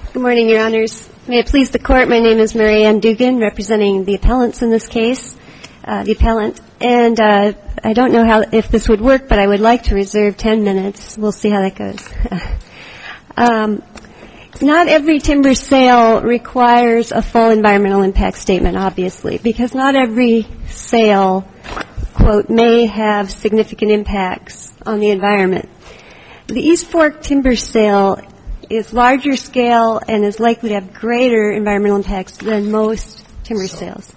Good morning, Your Honors. May it please the Court, my name is Mary Ann Dugan, representing the appellants in this case, the appellant. And I don't know if this would work, but I would like to reserve 10 minutes. We'll see how that goes. Not every timber sale requires a full environmental impact statement, obviously, because not every sale, quote, may have significant impacts on the environment. The East Fork timber sale is larger scale and is likely to have greater environmental impacts than most timber sales.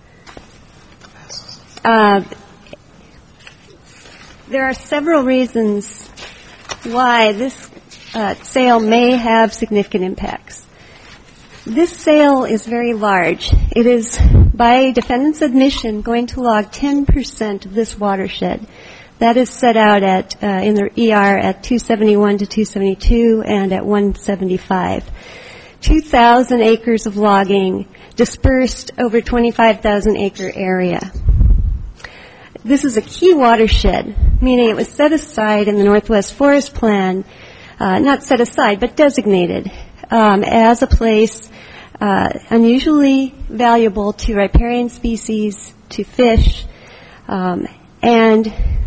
There are several reasons why this sale may have significant impacts. This sale is very large. It is, by defendant's admission, going to log 10% of this watershed. That is set out at in the ER at 271 to 272 and at 175. 2,000 acres of logging dispersed over 25,000 acre area. This is a key watershed, meaning it was set aside in the Northwest Forest Plan, not set aside, but designated as a place unusually valuable to riparian species, to fish, and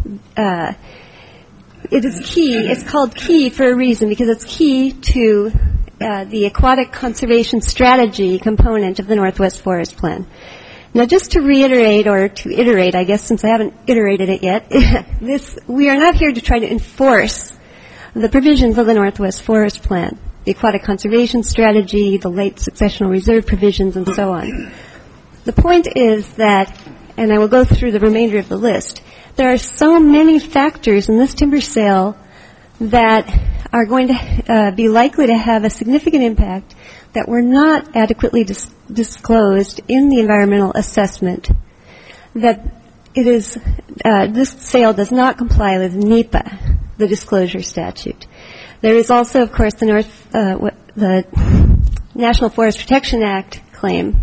it is key. It's called key for a reason, because it's key to the aquatic conservation strategy component of the Northwest Forest Plan. Now, just to reiterate, or to iterate, I guess, since I haven't iterated it yet, we are not here to try to enforce the provisions of the Northwest Forest Plan, the aquatic conservation strategy, the late successional reserve provisions, and so on. The point is that, and I will go through the remainder of the list, there are so many factors in this timber sale that are going to be likely to have a significant impact that were not adequately disclosed in the environmental assessment, that it is this sale does not comply with NEPA, the disclosure statute. There is also, of course, the National Forest Protection Act claim.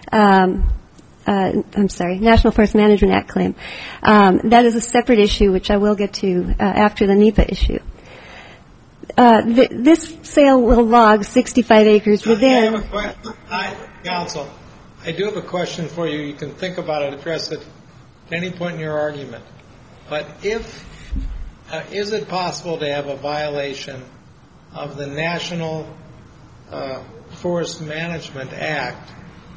National Forest Management Act claim. That is a separate issue, which I will get to after the NEPA issue. This sale will log 65 acres within. Counsel, I do have a question for you. You can think about it, address it at any point in your argument. But is it possible to have a violation of the National Forest Management Act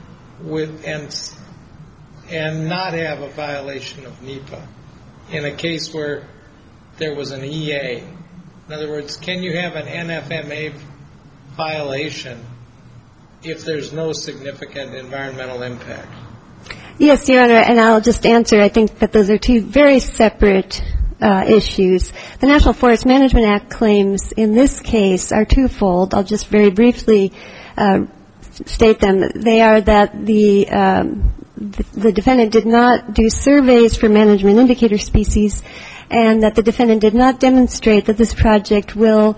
and not have a violation of NEPA in a case where there was an EA? In other words, can you have an NFMA violation if there's no significant environmental impact? Yes, Your Honor, and I'll just answer. I think that those are two very separate issues. The National Forest Management Act claims in this case are twofold. I'll just very briefly state them. They are that the defendant did not do surveys for management indicator species, and that the defendant did not demonstrate that this project will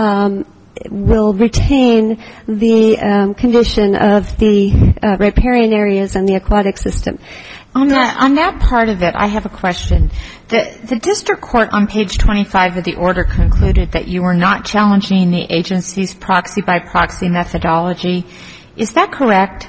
retain the condition of the riparian areas and the aquatic system. On that part of it, I have a question. The district court on page 25 of the order concluded that you were not challenging the agency's proxy by proxy methodology. Is that correct?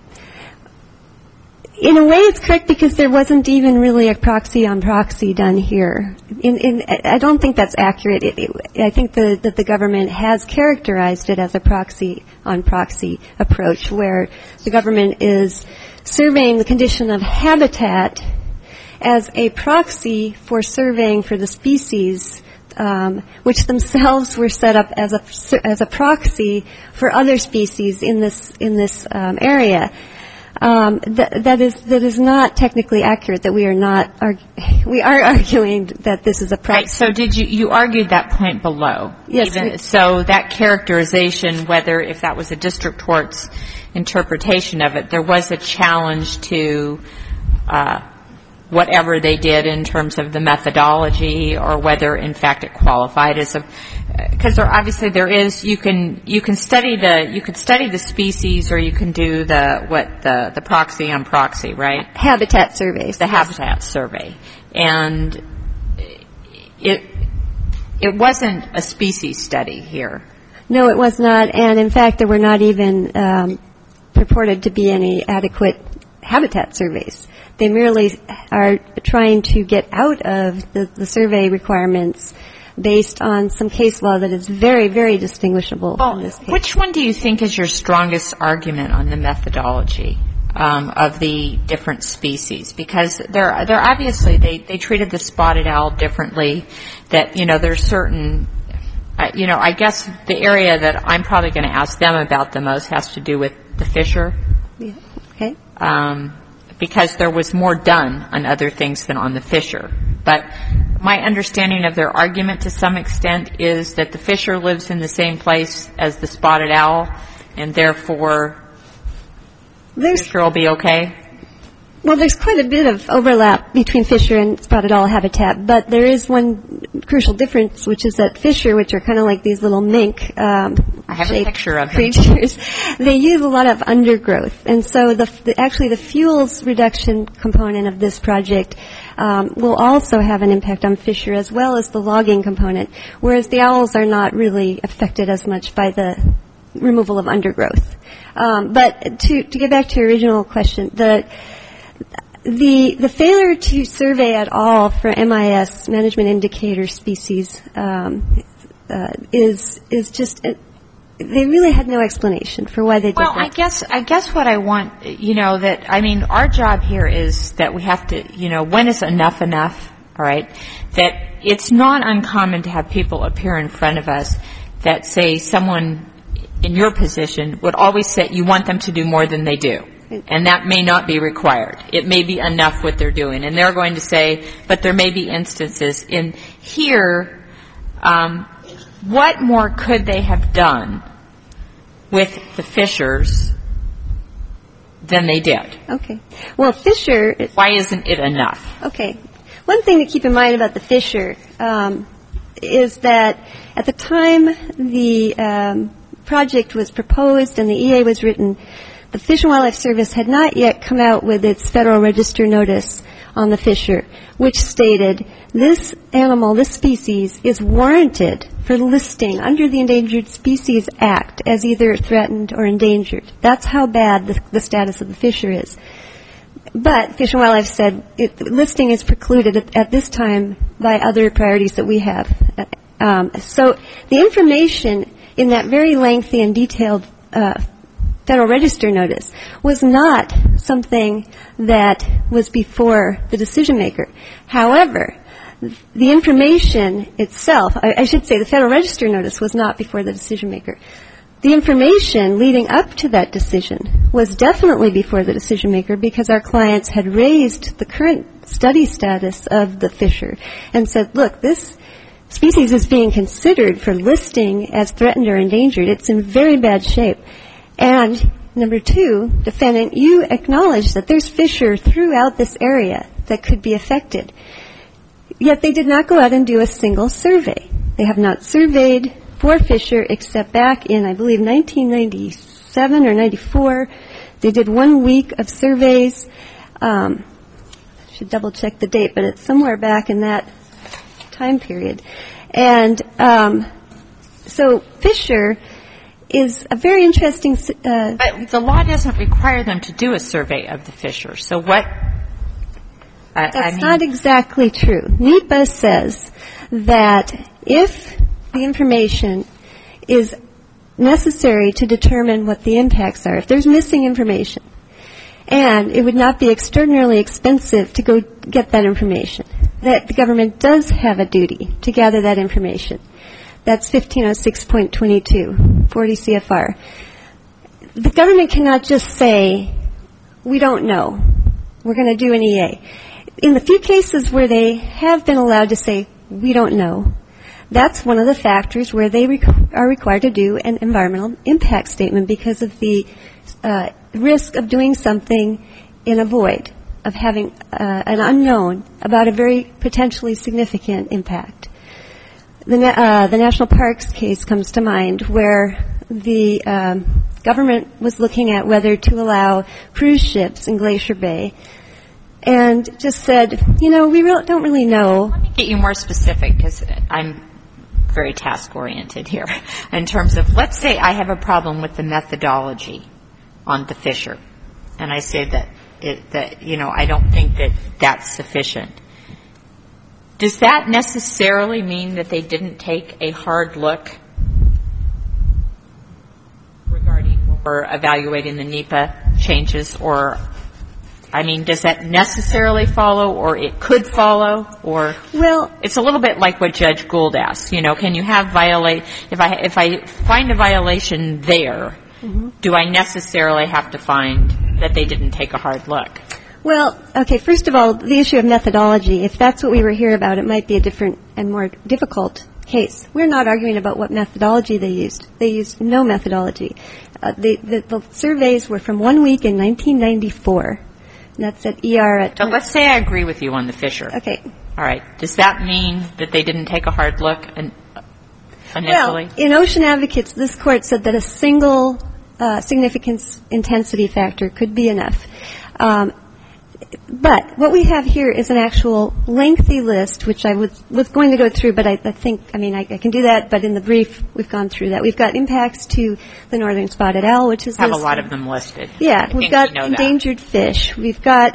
In a way, it's correct, because there wasn't even really a proxy on proxy done here. I don't think that's accurate. I think that the government has characterized it as a proxy on proxy approach, where the government is surveying the condition of habitat as a proxy for surveying for the species, which themselves were set up as a proxy for other species in this area. That is not technically accurate. That we are arguing that this is a proxy. Right. So you argued that point below? Yes. So that characterization, whether if that was a district court's interpretation of it, there was a challenge to whatever they did in terms of the methodology, or whether in fact it qualified as a, because obviously there is, you could study the species, or you can do the proxy on proxy, right? Habitat surveys. The habitat survey. And it wasn't a species study here. No, it was not. And, in fact, there were not even purported to be any adequate habitat surveys. They merely are trying to get out of the survey requirements based on some case law that is very, very distinguishable in this case. Which one do you think is your strongest argument on the methodology of the different species? Because they're obviously, they treated the spotted owl differently, that, there's certain, I guess the area that I'm probably going to ask them about the most has to do with the Fisher. Yeah. Okay. Because there was more done on other things than on the Fisher. But my understanding of their argument to some extent is that the Fisher lives in the same place as the spotted owl, and therefore the Fisher will be okay? Well, there's quite a bit of overlap between Fisher and spotted owl habitat, but there is one crucial difference, which is that Fisher, which are kind of like these little mink I have a picture of creatures, they use a lot of undergrowth. And so actually the fuels reduction component of this project will also have an impact on Fisher, as well as the logging component, whereas the owls are not really affected as much by the removal of undergrowth. But to get back to your original question, the failure to survey at all for MIS, management indicator species, is just they really had no explanation for why they did that. Well, I guess what I want, our job here is that we have to, when is enough, all right? That it's not uncommon to have people appear in front of us that say someone in your position would always say you want them to do more than they do. And that may not be required. It may be enough what they're doing. And they're going to say, but there may be instances in here, what more could they have done with the Fishers than they did? Okay. Well, Fisher... Why isn't it enough? Okay. One thing to keep in mind about the Fisher is that at the time the project was proposed and the EA was written, the Fish and Wildlife Service had not yet come out with its Federal Register notice on the Fisher, which stated this animal, this species, is warranted for listing under the Endangered Species Act as either threatened or endangered. That's how bad the status of the Fisher is. But Fish and Wildlife said listing is precluded at this time by other priorities that we have. So the information in that very lengthy and detailed Federal Register notice was not something that was before the decision maker. However, the information itself, I should say the Federal Register notice was not before the decision maker. The information leading up to that decision was definitely before the decision maker because our clients had raised the current study status of the Fisher and said, look, this species is being considered for listing as threatened or endangered. It's in very bad shape. And number two, defendant, you acknowledge that there's Fisher throughout this area that could be affected. Yet they did not go out and do a single survey. They have not surveyed for Fisher except back in, I believe, 1997 or 94. They did 1 week of surveys. I should double check the date, but it's somewhere back in that time period. And so Fisher is a very interesting... But the law doesn't require them to do a survey of the Fisher. So what... That's not exactly true. NEPA says that if the information is necessary to determine what the impacts are, if there's missing information, and it would not be extraordinarily expensive to go get that information, that the government does have a duty to gather that information. That's 1506.22, 40 CFR. The government cannot just say, we don't know. We're going to do an EA. In the few cases where they have been allowed to say, we don't know, that's one of the factors where they are required to do an environmental impact statement because of the risk of doing something in a void, of having an unknown about a very potentially significant impact. The National Parks case comes to mind where the government was looking at whether to allow cruise ships in Glacier Bay and just said, we don't really know. Let me get you more specific because I'm very task-oriented here. In terms of, let's say I have a problem with the methodology on the Fisher, and I say that I don't think that that's sufficient. Does that necessarily mean that they didn't take a hard look regarding when we're evaluating the NEPA changes? Or, I mean, does that necessarily follow, or it could follow? Or, well, it's a little bit like what Judge Gould asked. Can you have if I find a violation there, do I necessarily have to find that they didn't take a hard look? Well, okay, first of all, the issue of methodology, if that's what we were here about, it might be a different and more difficult case. We're not arguing about what methodology they used. They used no methodology. The surveys were from 1 week in 1994, and that's at ER. So let's say I agree with you on the Fisher. Okay. All right. Does that mean that they didn't take a hard look initially? Well, in Ocean Advocates, this court said that a single significance intensity factor could be enough. But what we have here is an actual lengthy list, which I was going to go through, but I think, I can do that, but in the brief, we've gone through that. We've got impacts to the northern spotted owl, which is have a lot of them listed. Yeah, we've got endangered fish. We've got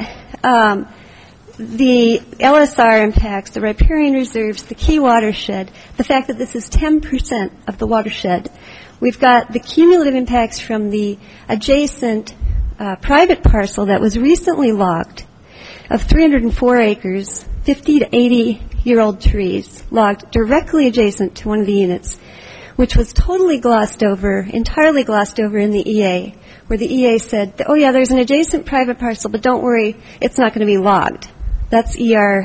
the LSR impacts, the riparian reserves, the key watershed, the fact that this is 10% of the watershed. We've got the cumulative impacts from the adjacent private parcel that was recently logged of 304 acres, 50 to 80-year-old trees logged directly adjacent to one of the units, which was totally entirely glossed over in the EA, where the EA said, oh yeah, there's an adjacent private parcel, but don't worry, it's not going to be logged. That's ER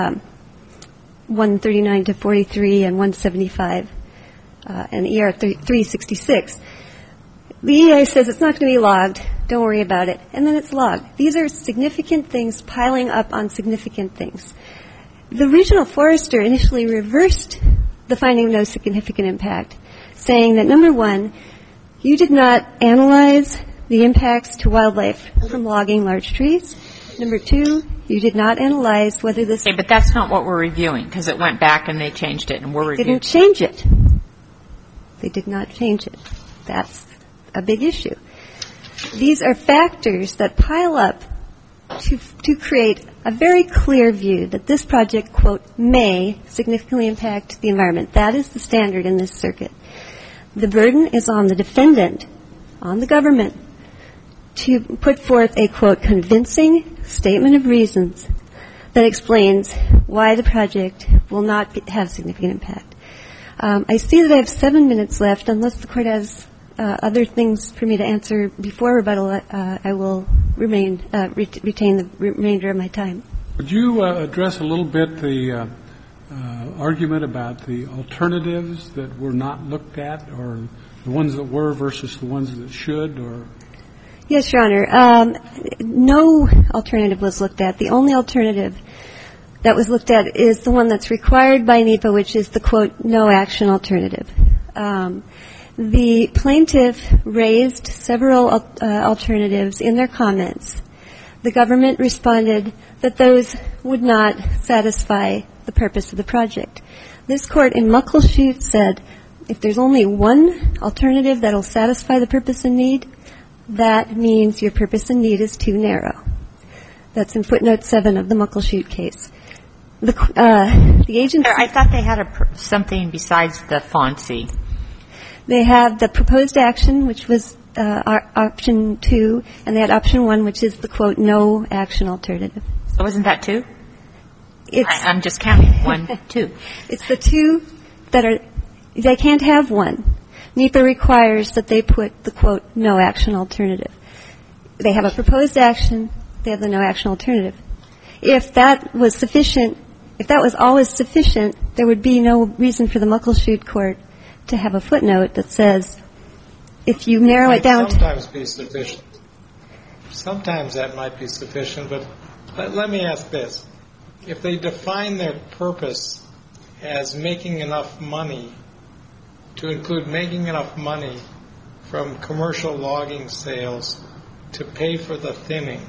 139 to 43 and 175 and ER 366. The EA says it's not going to be logged. Don't worry about it. And then it's logged. These are significant things piling up on significant things. The regional forester initially reversed the finding of no significant impact, saying that, number one, you did not analyze the impacts to wildlife from logging large trees. Number two, you did not analyze whether this... Okay, but that's not what we're reviewing, because it went back and they changed it, and we're reviewing. They didn't change it. They did not change it. That's a big issue. These are factors that pile up to create a very clear view that this project, quote, may significantly impact the environment. That is the standard in this circuit. The burden is on the defendant, on the government, to put forth a, quote, convincing statement of reasons that explains why the project will not have significant impact. I see that I have 7 minutes left. Unless the court has other things for me to answer before rebuttal, I will retain the remainder of my time. Would you address a little bit the argument about the alternatives that were not looked at, or the ones that were versus the ones that should, or? Yes, Your Honor. No alternative was looked at. The only alternative that was looked at is the one that's required by NEPA, which is the, quote, no action alternative. The plaintiff raised several alternatives in their comments. The government responded that those would not satisfy the purpose of the project. This court in Muckleshoot said if there's only one alternative that will satisfy the purpose and need, that means your purpose and need is too narrow. That's in footnote 7 of the Muckleshoot case. The agency... I thought they had something besides the FONSI. They have the proposed action, which was option 2, and they had option 1, which is the, quote, no action alternative. So wasn't that 2? I'm just counting. 1, 2. It's the 2 that are... They can't have 1. NEPA requires that they put the, quote, no action alternative. They have a proposed action. They have the no action alternative. If that was sufficient, if that was always sufficient, there would be no reason for the Muckleshoot court to have a footnote that says if you narrow it down... Sometimes be sufficient. Sometimes that might be sufficient, but let me ask this. If they define their purpose as making enough money, to include making enough money from commercial logging sales to pay for the thinning,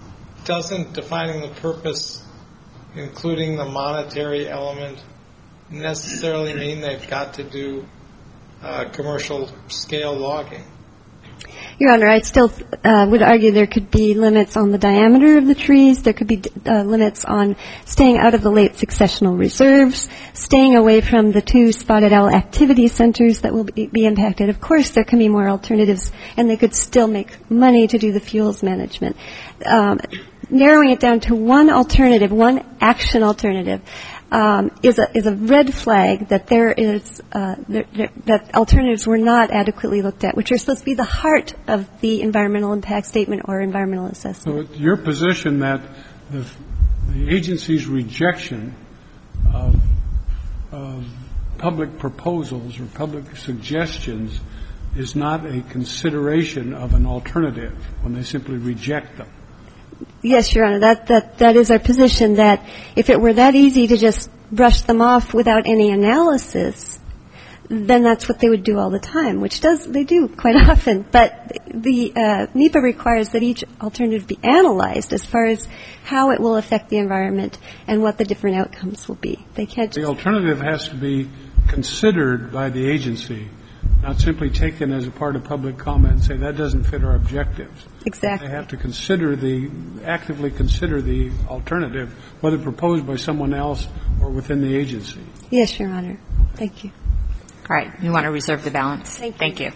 doesn't defining the purpose, including the monetary element, necessarily mean they've got to do commercial scale logging. Your Honor, I still would argue there could be limits on the diameter of the trees. There could be limits on staying out of the late successional reserves, staying away from the 2 spotted owl activity centers that will be impacted. Of course, there can be more alternatives, and they could still make money to do the fuels management. Narrowing it down to one alternative, one action alternative, is a red flag that that alternatives were not adequately looked at, which are supposed to be the heart of the environmental impact statement or environmental assessment. So it's your position that the agency's rejection of public proposals or public suggestions is not a consideration of an alternative when they simply reject them? Yes, Your Honor, that is our position, that if it were that easy to just brush them off without any analysis, then that's what they would do all the time, which they do quite often. But the NEPA requires that each alternative be analyzed as far as how it will affect the environment and what the different outcomes will be. They can't just... The alternative has to be considered by the agency, not simply taken as a part of public comment and say that doesn't fit our objectives. Exactly. They have to actively consider the alternative, whether proposed by someone else or within the agency. Yes, Your Honor. Thank you. All right. You want to reserve the balance? Thank you.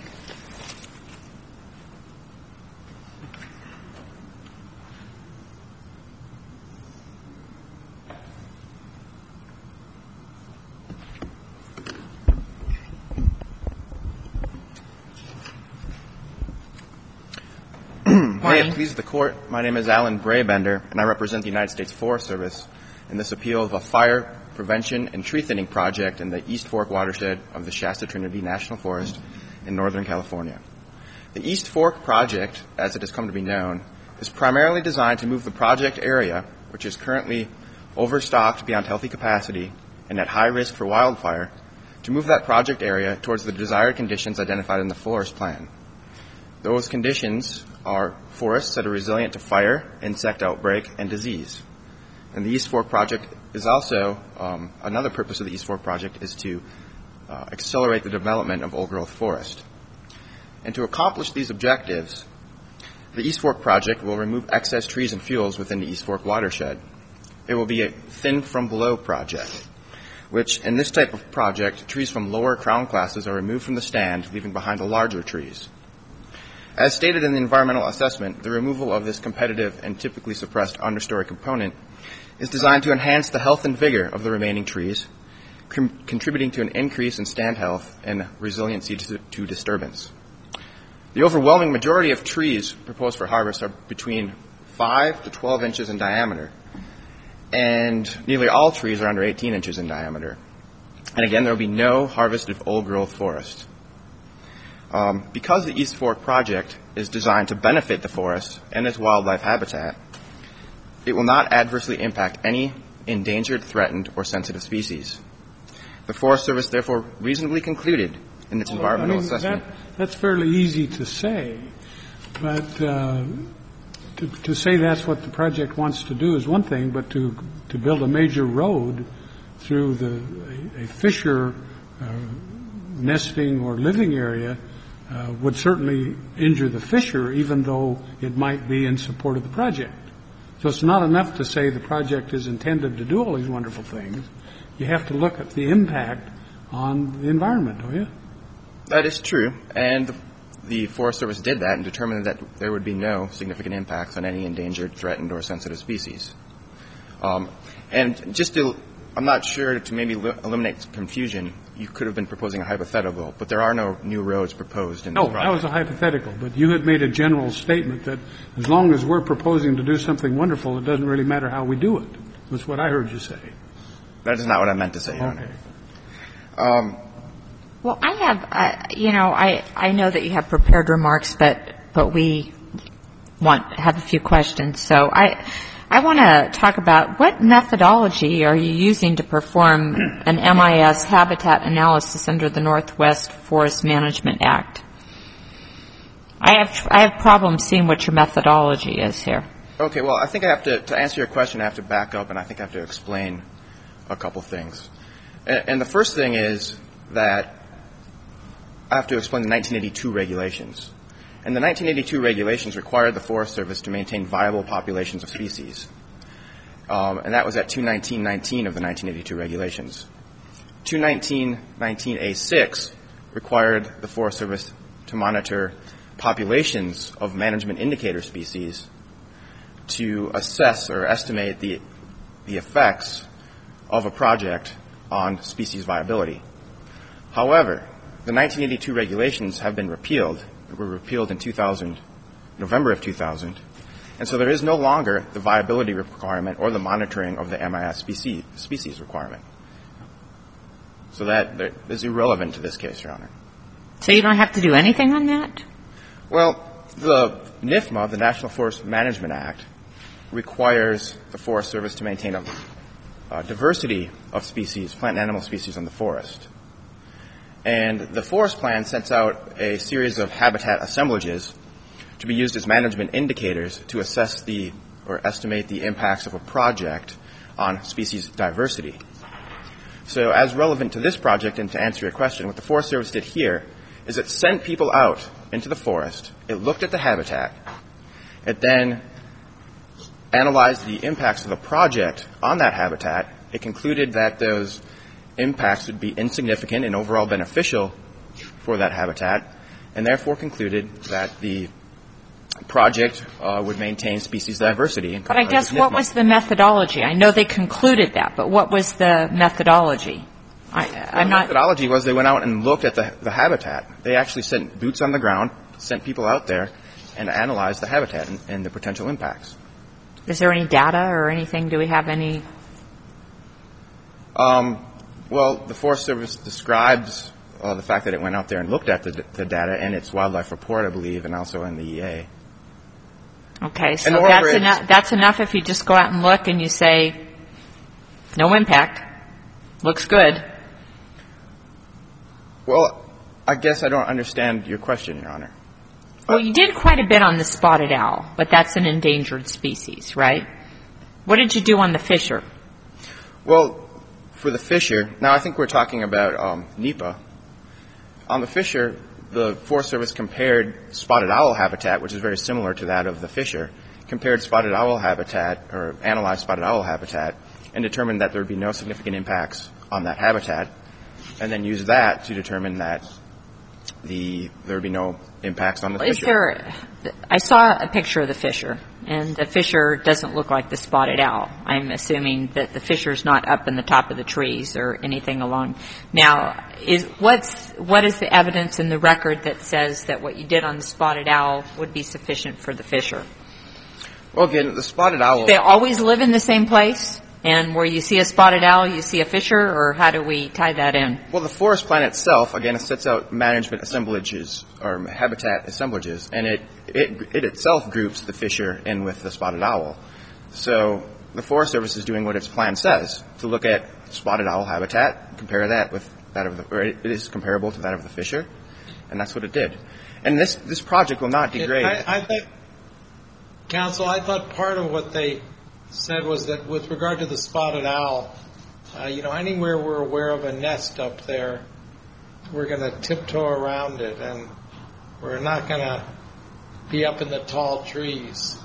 May it please the Court, my name is Alan Braybender, and I represent the United States Forest Service in this appeal of a fire prevention and tree thinning project in the East Fork watershed of the Shasta Trinity National Forest in Northern California. The East Fork project, as it has come to be known, is primarily designed to move the project area, which is currently overstocked beyond healthy capacity and at high risk for wildfire, to move that project area towards the desired conditions identified in the forest plan. Those conditions are forests that are resilient to fire, insect outbreak, and disease. And the East Fork project is also, another purpose of the East Fork project is to accelerate the development of old-growth forest. And to accomplish these objectives, the East Fork project will remove excess trees and fuels within the East Fork watershed. It will be a thin-from-below project, which in this type of project, trees from lower crown classes are removed from the stand, leaving behind the larger trees. As stated in the environmental assessment, the removal of this competitive and typically suppressed understory component is designed to enhance the health and vigor of the remaining trees, contributing to an increase in stand health and resiliency to disturbance. The overwhelming majority of trees proposed for harvest are between 5 to 12 inches in diameter, and nearly all trees are under 18 inches in diameter. And again, there will be no harvested old-growth forest. Because the East Fork project is designed to benefit the forest and its wildlife habitat, it will not adversely impact any endangered, threatened, or sensitive species. The Forest Service therefore reasonably concluded in its environmental assessment. That's fairly easy to say, but to say that's what the project wants to do is one thing, but to build a major road through a fisher nesting or living area would certainly injure the fisher, even though it might be in support of the project. So it's not enough to say the project is intended to do all these wonderful things. You have to look at the impact on the environment, don't you? That is true, and the Forest Service did that and determined that there would be no significant impacts on any endangered, threatened, or sensitive species. And just to, I'm not sure, to maybe eliminate confusion, you could have been proposing a hypothetical, but there are no new roads proposed in this project. No, that was a hypothetical, but you had made a general statement that as long as we're proposing to do something wonderful, it doesn't really matter how we do it, was what I heard you say. That is not what I meant to say, Your Honor. Well, I have, I know that you have prepared remarks, but we have a few questions. So I want to talk about what methodology are you using to perform an MIS habitat analysis under the Northwest Forest Management Act? I have problems seeing what your methodology is here. Okay, well, I think I have to answer your question, I have to back up, and I think I have to explain a couple things. And the first thing is that I have to explain the 1982 regulations. And the 1982 regulations required the Forest Service to maintain viable populations of species. And that was at 219.19 of the 1982 regulations. 219.19A6 required the Forest Service to monitor populations of management indicator species to assess or estimate the effects of a project on species viability. However, the 1982 regulations have been repealed. They were repealed in November of 2000. And so there is no longer the viability requirement or the monitoring of the MIS species requirement. So that is irrelevant to this case, Your Honor. So you don't have to do anything on that? Well, the NIFMA, the National Forest Management Act, requires the Forest Service to maintain a diversity of species, plant and animal species in the forest. And the forest plan sets out a series of habitat assemblages to be used as management indicators to assess or estimate the impacts of a project on species diversity. So as relevant to this project and to answer your question, what the Forest Service did here is it sent people out into the forest, it looked at the habitat, it then analyzed the impacts of the project on that habitat. It concluded that those impacts would be insignificant and overall beneficial for that habitat, and therefore concluded that the project would maintain species diversity. But I guess what was the methodology? I know they concluded that, but what was the methodology? The methodology was they went out and looked at the habitat. They actually sent boots on the ground, sent people out there, and analyzed the habitat and the potential impacts. Is there any data or anything? Do we have any? Well, the Forest Service describes the fact that it went out there and looked at the data in its wildlife report, I believe, and also in the EA. Okay, so that's enough if you just go out and look and you say, no impact, looks good. Well, I guess I don't understand your question, Your Honor. Well, you did quite a bit on the spotted owl, but that's an endangered species, right? What did you do on the fisher? Well, for the fisher, now I think we're talking about NEPA. On the fisher, the Forest Service compared spotted owl habitat, which is very similar to that of the fisher, compared spotted owl habitat, or analyzed spotted owl habitat, and determined that there would be no significant impacts on that habitat, and then used that to determine that there would be no impacts on the fisher. I saw a picture of the fisher, and the fisher doesn't look like the spotted owl. I'm assuming that the fisher's not up in the top of the trees or anything along. Now, what is the evidence in the record that says that what you did on the spotted owl would be sufficient for the fisher? Well, again, the spotted owl... They always live in the same place? And where you see a spotted owl, you see a fisher, or how do we tie that in? Well, the forest plan itself, again, it sets out management assemblages, or habitat assemblages, and it itself groups the fisher in with the spotted owl. So the Forest Service is doing what its plan says, to look at spotted owl habitat, compare that with that of it is comparable to that of the fisher, and that's what it did. And this project will not degrade... I think, Counsel, I thought part of what they said was that with regard to the spotted owl, anywhere we're aware of a nest up there, we're going to tiptoe around it, and we're not going to be up in the tall trees.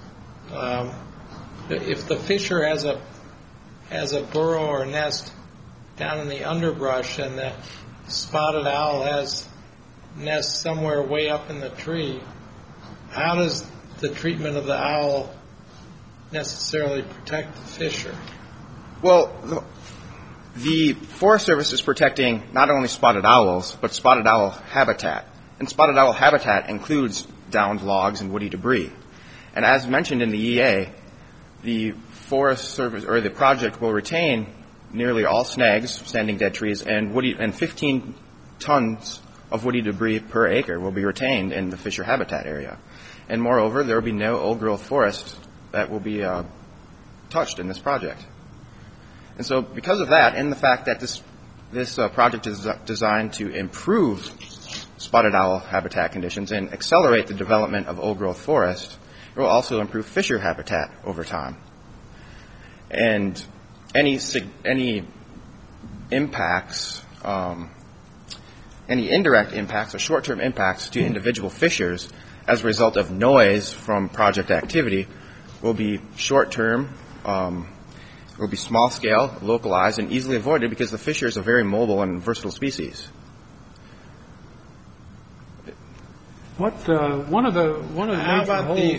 If the fisher has a burrow or nest down in the underbrush, and the spotted owl has nest somewhere way up in the tree, how does the treatment of the owl necessarily protect the fisher? Well, the Forest Service is protecting not only spotted owls, but spotted owl habitat. And spotted owl habitat includes downed logs and woody debris. And as mentioned in the EA, the Forest Service, or the project, will retain nearly all snags, standing dead trees, and 15 tons of woody debris per acre will be retained in the fisher habitat area. And moreover, there will be no old-growth forest that will be touched in this project. And so because of that, and the fact that this project is designed to improve spotted owl habitat conditions and accelerate the development of old-growth forest, it will also improve fisher habitat over time. And any impacts, any indirect impacts or short-term impacts to individual fissures as a result of noise from project activity will be short-term, will be small-scale, localized, and easily avoided because the fissure is a very mobile and versatile species. One of the How major about holes.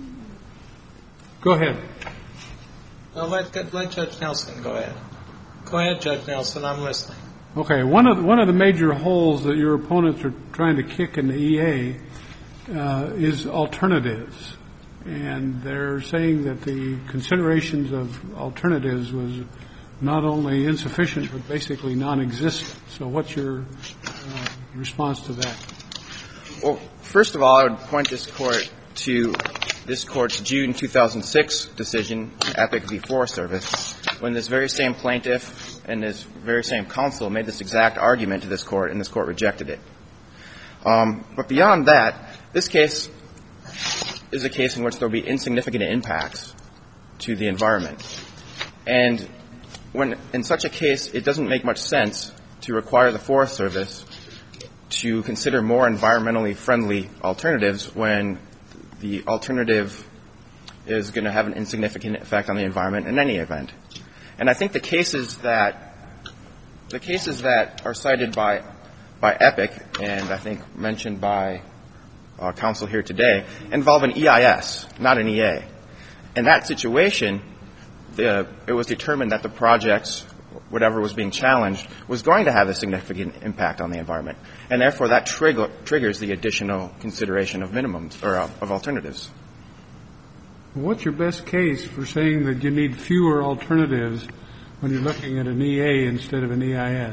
Go ahead. No, let Judge Nelson go ahead. Go ahead, Judge Nelson. I'm listening. Okay, one of the major holes that your opponents are trying to kick in the EA is alternatives, and they're saying that the considerations of alternatives was not only insufficient but basically non-existent. So, what's your response to that? Well, first of all, I would point this Court to this Court's June 2006 decision, Epic v. Forest Service, when this very same plaintiff and this very same counsel made this exact argument to this Court, and this Court rejected it. But beyond that, this case is a case in which there will be insignificant impacts to the environment. And when in such a case, it doesn't make much sense to require the Forest Service to consider more environmentally friendly alternatives when the alternative is going to have an insignificant effect on the environment in any event. And I think the cases that are cited by Epic and I think mentioned by counsel here today involve an EIS, not an EA. In that situation, it was determined that the projects, whatever was being challenged, was going to have a significant impact on the environment. And therefore, that triggers the additional consideration of minimums or of alternatives. What's your best case for saying that you need fewer alternatives when you're looking at an EA instead of an EIS?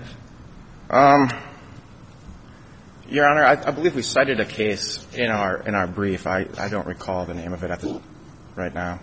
Your Honor, I believe we cited a case in our brief. I don't recall the name of it right now.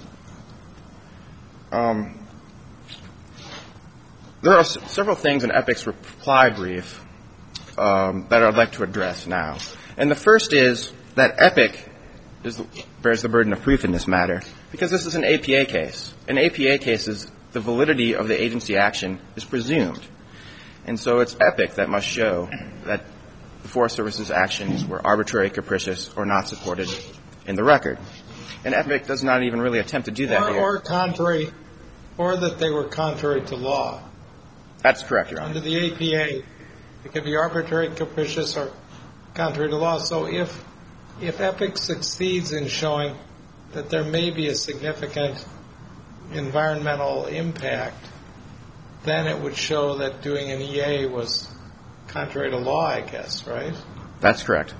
There are several things in Epic's reply brief that I'd like to address now. And the first is that Epic bears the burden of proof in this matter because this is an APA case. In APA cases, the validity of the agency action is presumed. And so it's Epic that must show that the Forest Service's actions were arbitrary, capricious, or not supported in the record. And Epic does not even really attempt to do that here. Or that they were contrary to law. That's correct, Your Honor. Under the APA, it can be arbitrary, capricious, or contrary to law. So if Epic succeeds in showing that there may be a significant environmental impact, then it would show that doing an EA was contrary to law, I guess, right? That's correct.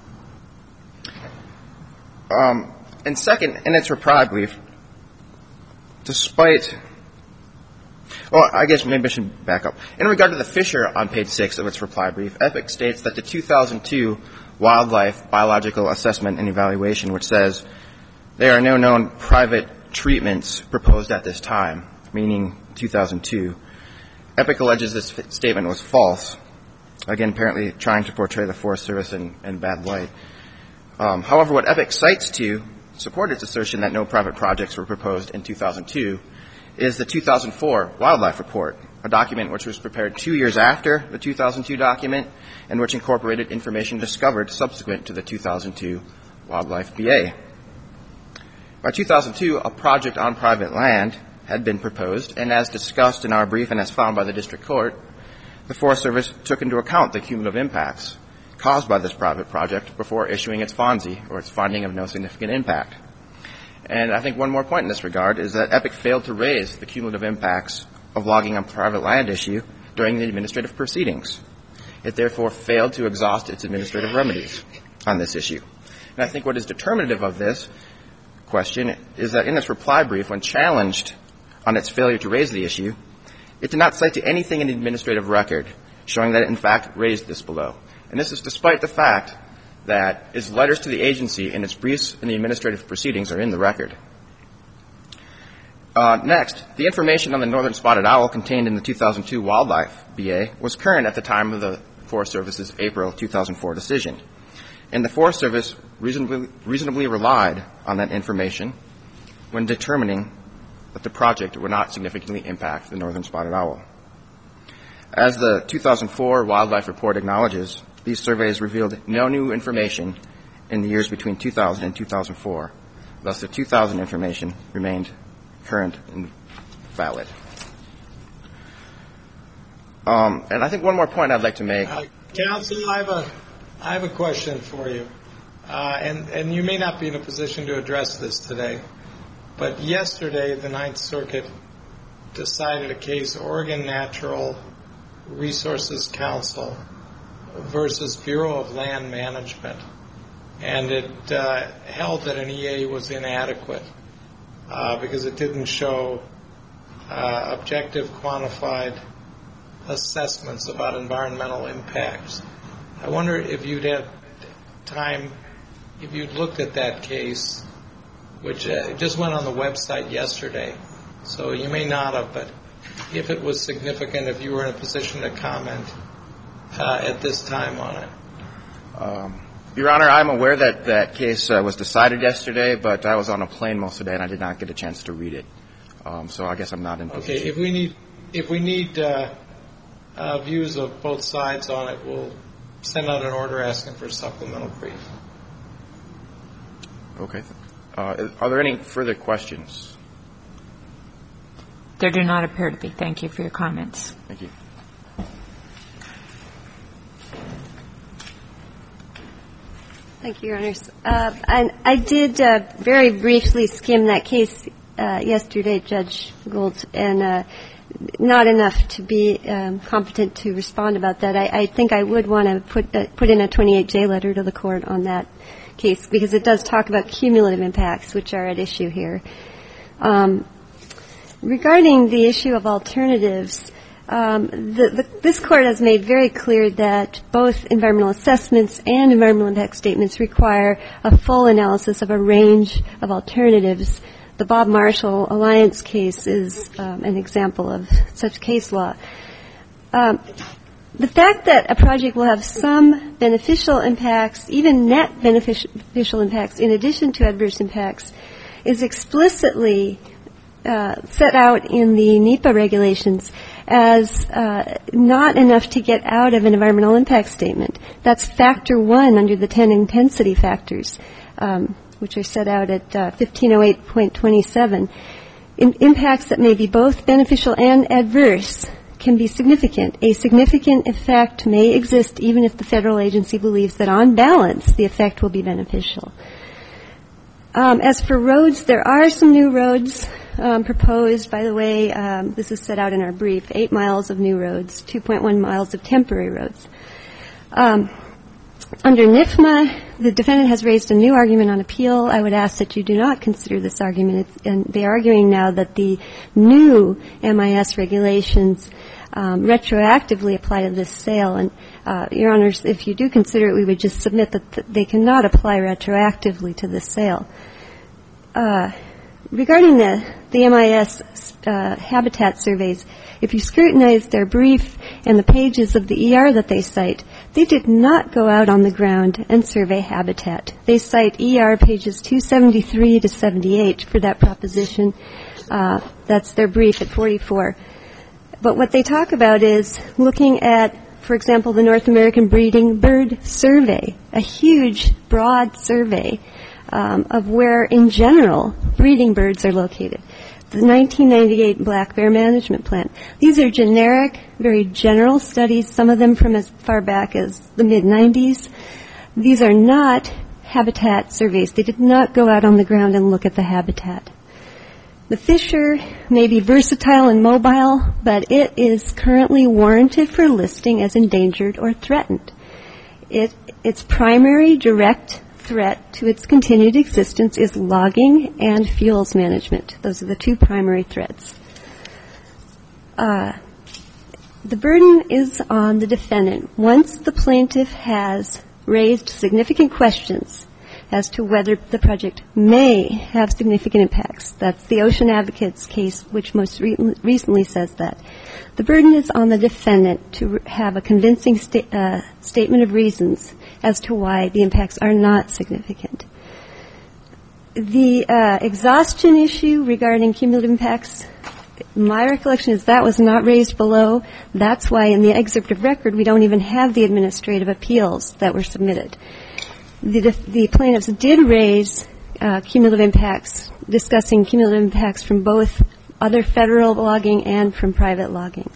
And second, in its reply brief, I guess maybe I should back up. In regard to the fissure on page 6 of its reply brief, Epic states that the 2002 Wildlife Biological Assessment and Evaluation, which says there are no known private treatments proposed at this time, meaning 2002, Epic alleges this statement was false, again, apparently trying to portray the Forest Service in bad light. However, what Epic cites to support its assertion that no private projects were proposed in 2002 is the 2004 Wildlife Report, a document which was prepared 2 years after the 2002 document and which incorporated information discovered subsequent to the 2002 Wildlife BA. By 2002, a project on private land had been proposed, and as discussed in our brief and as found by the District Court, the Forest Service took into account the cumulative impacts caused by this private project before issuing its FONSI, or its finding of no significant impact. And I think one more point in this regard is that Epic failed to raise the cumulative impacts of logging on private land issue during the administrative proceedings. It therefore failed to exhaust its administrative remedies on this issue. And I think what is determinative of this question is that in its reply brief, when challenged on its failure to raise the issue, it did not cite to anything in the administrative record showing that it in fact raised this below. And this is despite the fact that its letters to the agency and its briefs in the administrative proceedings are in the record. Next, the information on the northern spotted owl contained in the 2002 Wildlife BA was current at the time of the Forest Service's April 2004 decision. And the Forest Service reasonably relied on that information when determining that the project would not significantly impact the northern spotted owl. As the 2004 Wildlife Report acknowledges, these surveys revealed no new information in the years between 2000 and 2004. Thus, the 2000 information remained current and valid. And I think one more point I'd like to make. Counsel, I have a question for you. And you may not be in a position to address this today, but yesterday the Ninth Circuit decided a case, Oregon Natural Resources Council versus Bureau of Land Management, and it held that an EA was inadequate because it didn't show objective, quantified assessments about environmental impacts. I wonder if you'd had time, if you'd looked at that case, which just went on the website yesterday, so you may not have, but if it was significant, if you were in a position to comment at this time on it. Your Honor, I'm aware that that case was decided yesterday, but I was on a plane most of the day and I did not get a chance to read it. So I guess I'm not in position. Okay, if we need views of both sides on it, we'll send out an order asking for a supplemental brief. Okay. Are there any further questions? There do not appear to be. Thank you for your comments. Thank you. Thank you, Your Honors. I did very briefly skim that case yesterday, Judge Gould, and not enough to be competent to respond about that. I think I would want to put in a 28J letter to the court on that case because it does talk about cumulative impacts, which are at issue here. Regarding the issue of alternatives, this court has made very clear that both environmental assessments and environmental impact statements require a full analysis of a range of alternatives. The Bob Marshall Alliance case is an example of such case law. The fact that a project will have some beneficial impacts, even net beneficial impacts, in addition to adverse impacts, is explicitly set out in the NEPA regulations as not enough to get out of an environmental impact statement. That's factor 1 under the 10 intensity factors, which are set out at 1508.27. Impacts that may be both beneficial and adverse can be significant. A significant effect may exist even if the federal agency believes that on balance the effect will be beneficial. As for roads, there are some new roads proposed. By the way, this is set out in our brief, 8 miles of new roads, 2.1 miles of temporary roads. Under NIFMA, the defendant has raised a new argument on appeal. I would ask that you do not consider this argument. And they're arguing now that the new MIS regulations retroactively apply to this sale. And, Your Honors, if you do consider it, we would just submit that they cannot apply retroactively to this sale. Regarding the MIS habitat surveys, if you scrutinize their brief and the pages of the ER that they cite, they did not go out on the ground and survey habitat. They cite ER pages 273 to 78 for that proposition. That's their brief at 44. But what they talk about is looking at, for example, the North American Breeding Bird Survey, a huge, broad survey of where, in general, breeding birds are located. The 1998 Black Bear Management Plan. These are generic, very general studies, some of them from as far back as the mid-90s. These are not habitat surveys. They did not go out on the ground and look at the habitat. The Fisher may be versatile and mobile, but it is currently warranted for listing as endangered or threatened. Its primary direct threat to its continued existence is logging and fuels management. Those are the two primary threats. The burden is on the defendant. Once the plaintiff has raised significant questions as to whether the project may have significant impacts, that's the Ocean Advocates case, which most recently says that, the burden is on the defendant to have a convincing statement of reasons as to why the impacts are not significant. The exhaustion issue regarding cumulative impacts my recollection is that was not raised below. That's why in the excerpt of record we don't even have the administrative appeals that were submitted. The plaintiffs did raise cumulative impacts, discussing cumulative impacts from both other federal logging and from private logging.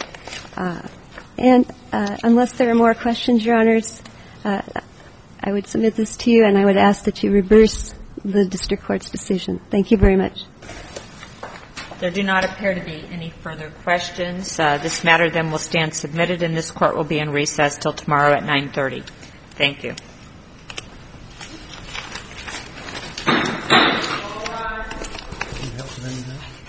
And unless there are more questions, Your Honors, I would submit this to you, and I would ask that you reverse the district court's decision. Thank you very much. There do not appear to be any further questions. This matter then will stand submitted, and this court will be in recess till tomorrow at 9:30. Thank you. Can you help with any of that?